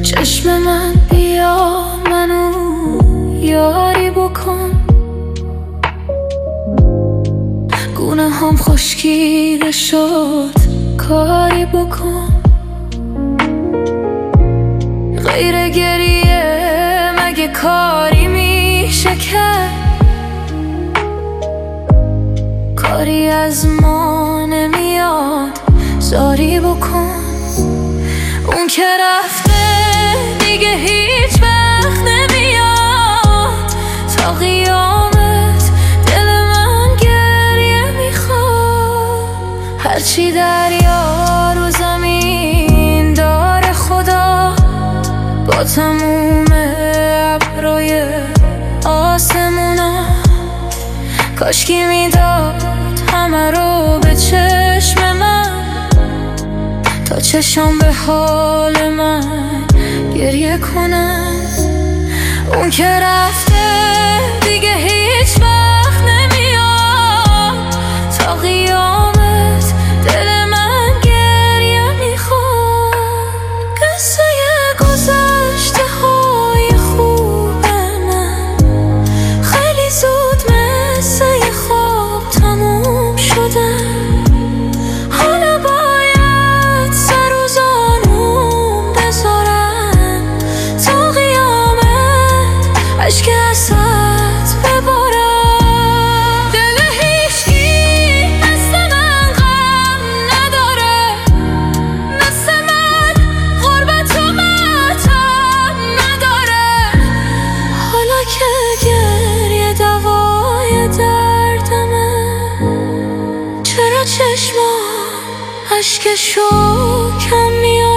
چشم من بیا منو یاری بکن، گونه هم خشکیده شد کاری بکن. غیر گریه مگه کاری میشه کرد؟ کاری از ما نمیاد زاری بکن. اون که رفته دیگه هیچ وقت نمیاد، تا قیامت دل من گریه میخواد. هرچی دریا رو زمین داره خدا، با تموم ابرای آسمونا، کاشکی میداد همه رو به چشم من، تا چشم به حال من گریه کنن. اون که رفته دیگه هیچ وقت نمیاد، تا قیامت دل من گریه میخواد. قصه گذشته های خوب من خیلی زود مثل یه خواب تموم شدن. حالا باید سر و زانوم بذارم تا قیامت اشک ازت ببارم. دل هیچکی مثل من غم نداره، مثل من غربت و ماتم نداره. حالا که گریه دوای دردمه، چرا چشمام اشکشو کم میاد؟